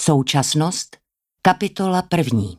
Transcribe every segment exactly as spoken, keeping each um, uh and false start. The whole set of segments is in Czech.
Současnost, kapitola první.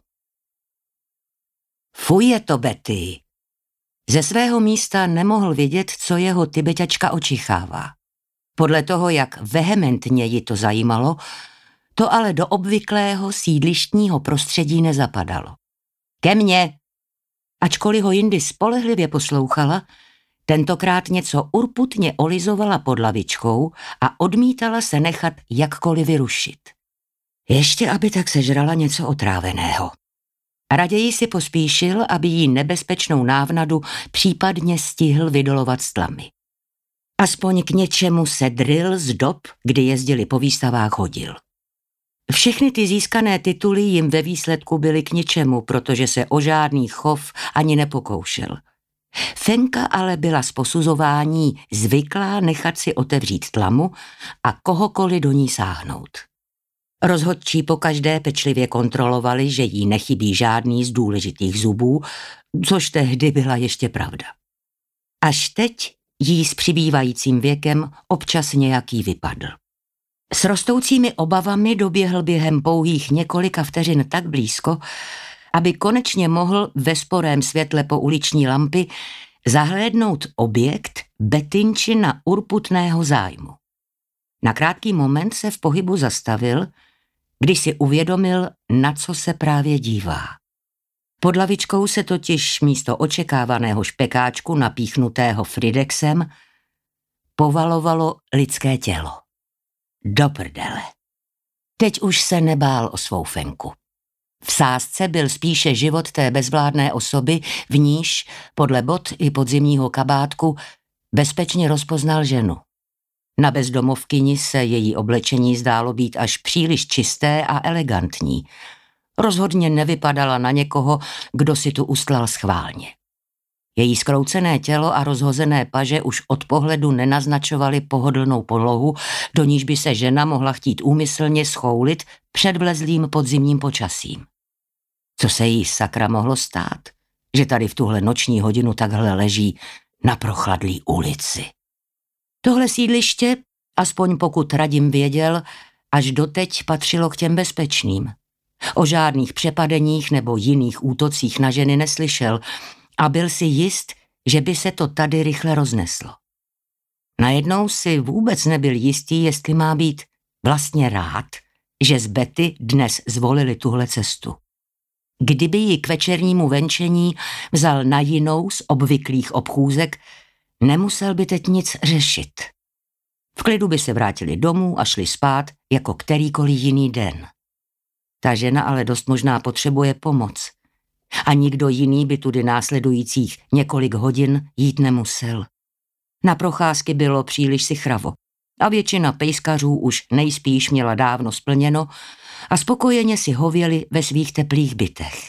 Fuj je to, Betty. Ze svého místa nemohl vědět, co jeho tibetačka očichává. Podle toho, jak vehementně ji to zajímalo, to ale do obvyklého sídlištního prostředí nezapadalo. Ke mně! Ačkoliv ho jindy spolehlivě poslouchala, tentokrát něco urputně olizovala pod lavičkou a odmítala se nechat jakkoliv vyrušit. Ještě aby tak sežrala něco otráveného. Raději si pospíšil, aby jí nebezpečnou návnadu případně stihl vydolovat z tlamy. Aspoň k něčemu se drill z dob, kdy jezdili po výstavách, hodil. Všechny ty získané tituly jim ve výsledku byly k ničemu, protože se o žádný chov ani nepokoušel. Fenka ale byla z posuzování zvyklá nechat si otevřít tlamu a kohokoliv do ní sáhnout. Rozhodčí pokaždé pečlivě kontrolovali, že jí nechybí žádný z důležitých zubů, což tehdy byla ještě pravda. Až teď jí s přibývajícím věkem občas nějaký vypadl. S rostoucími obavami doběhl během pouhých několika vteřin tak blízko, aby konečně mohl ve sporém světle pouliční lampy zahlédnout objekt Bettinčina urputného zájmu. Na krátký moment se v pohybu zastavil, když si uvědomil, na co se právě dívá. Pod lavičkou se totiž místo očekávaného špekáčku napíchnutého Fridexem povalovalo lidské tělo. Do prdele. Teď už se nebál o svou Fenku. V sázce byl spíše život té bezvládné osoby, v níž, podle bot i podzimního kabátku, bezpečně rozpoznal ženu. Na bezdomovkyni se její oblečení zdálo být až příliš čisté a elegantní. Rozhodně nevypadala na někoho, kdo si tu ustlal schválně. Její zkroucené tělo a rozhozené paže už od pohledu nenaznačovaly pohodlnou podlohu, do níž by se žena mohla chtít úmyslně schoulit před vlezlým podzimním počasím. Co se jí sakra mohlo stát, že tady v tuhle noční hodinu takhle leží na prochladlý ulici? Tohle sídliště, aspoň pokud Radim věděl, až doteď patřilo k těm bezpečným. O žádných přepadeních nebo jiných útocích na ženy neslyšel a byl si jist, že by se to tady rychle rozneslo. Najednou si vůbec nebyl jistý, jestli má být vlastně rád, že z Betty dnes zvolili tuhle cestu. Kdyby ji k večernímu venčení vzal na jinou z obvyklých obchůzek, nemusel by teď nic řešit. V klidu by se vrátili domů a šli spát jako kterýkoliv jiný den. Ta žena ale dost možná potřebuje pomoc. A nikdo jiný by tudy následujících několik hodin jít nemusel. Na procházky bylo příliš sichravo a většina pejskařů už nejspíš měla dávno splněno a spokojeně si hověli ve svých teplých bytech.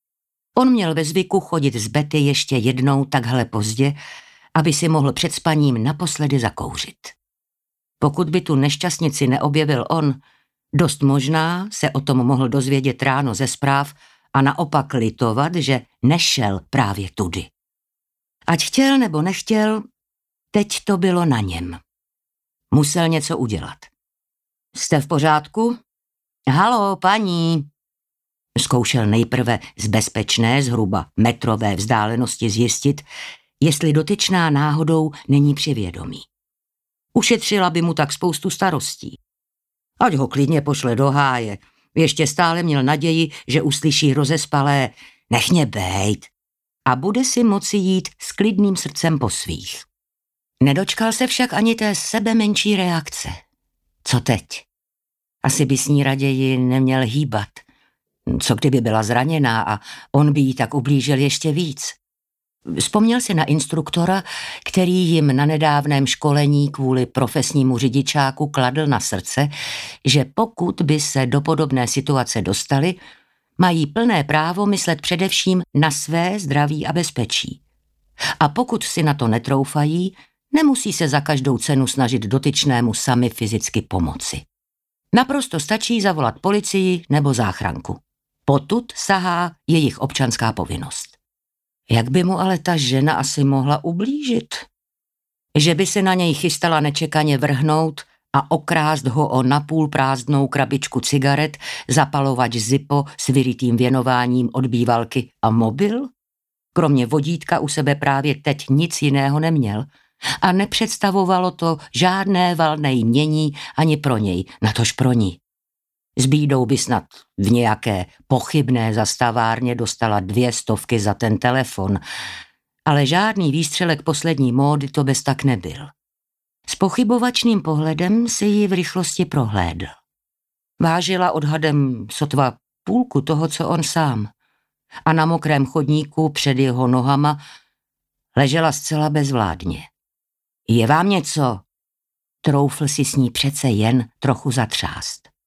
On měl ve zvyku chodit z Betty ještě jednou takhle pozdě, aby si mohl před spaním naposledy zakouřit. Pokud by tu nešťastnici neobjevil on, dost možná se o tom mohl dozvědět ráno ze zpráv a naopak litovat, že nešel právě tudy. Ať chtěl nebo nechtěl, teď to bylo na něm. Musel něco udělat. Jste v pořádku? Haló, paní. Zkoušel nejprve z bezpečné, zhruba metrové vzdálenosti zjistit, jestli dotyčná náhodou není při vědomí. Ušetřila by mu tak spoustu starostí. Ať ho klidně pošle do háje. Ještě stále měl naději, že uslyší rozespalé nech mě bejt a bude si moci jít s klidným srdcem po svých. Nedočkal se však ani té sebe menší reakce. Co teď? Asi by s ní raději neměl hýbat. Co kdyby byla zraněná a on by jí tak ublížil ještě víc? Vzpomněl si na instruktora, který jim na nedávném školení kvůli profesnímu řidičáku kladl na srdce, že pokud by se do podobné situace dostali, mají plné právo myslet především na své zdraví a bezpečí. A pokud si na to netroufají, nemusí se za každou cenu snažit dotyčnému sami fyzicky pomoci. Naprosto stačí zavolat policii nebo záchranku. Potud sahá jejich občanská povinnost. Jak by mu ale ta žena asi mohla ublížit? Že by se na něj chystala nečekaně vrhnout a okrást ho o napůl prázdnou krabičku cigaret, zapalovač Zippo s vyrytým věnováním od bývalky a mobil? Kromě vodítka u sebe právě teď nic jiného neměl a nepředstavovalo to žádné valné jmění ani pro něj, natož pro ní. S bídou by snad v nějaké pochybné zastavárně dostala dvě stovky za ten telefon, ale žádný výstřelek poslední módy to bez tak nebyl. S pochybovačným pohledem si ji v rychlosti prohlédl. Vážila odhadem sotva půlku toho, co on sám. A na mokrém chodníku před jeho nohama ležela zcela bezvládně. Je vám něco? Troufl si s ní přece jen trochu zatřást.